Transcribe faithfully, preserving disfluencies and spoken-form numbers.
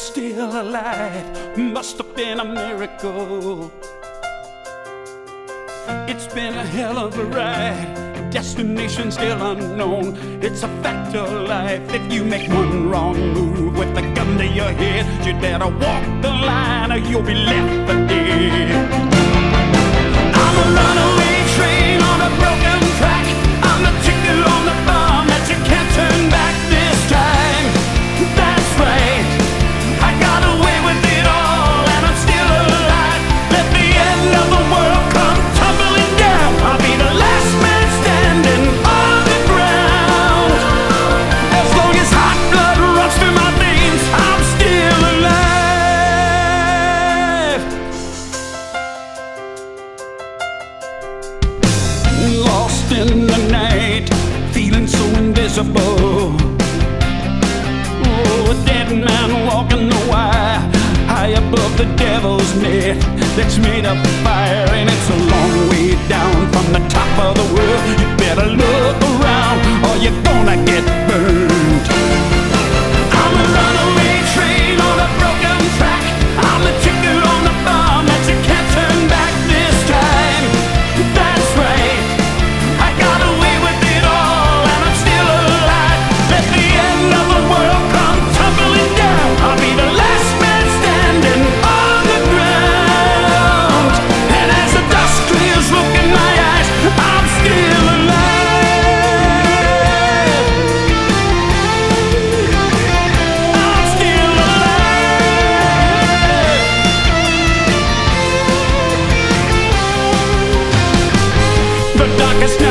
still alive must have been a miracle. It's been a hell of a ride, destination still unknown. It's a fact of life. If you make one wrong move with a gun to your head, you better walk the line or you'll be left for dead. I'm a runaway train on a broken track. I'm the ticket on the bomb that you can't turn back this time. That's right, I got away with it all and I'm still alive. Let the end of the world come tumbling down, I'll be the last man standing on the ground. As long as hot blood runs through my veins, I'm still alive. Lost in the night, feeling so invisible. Oh, a dead man walking the wire, high above the devil's net that's made of fire, and it's a long way down from the top of the world. You better look around or you're gonna get burned. I'm a runaway train on a broken track. I'm the ticket on the bomb that you can't turn back this time. That's right, I got away with it all and I'm still alive. Let the end of the world come tumbling down, I'll be the last man standing on the ground. And as the dust clears, look in my eyes, I'm still alive. I'm still alive. The darkest night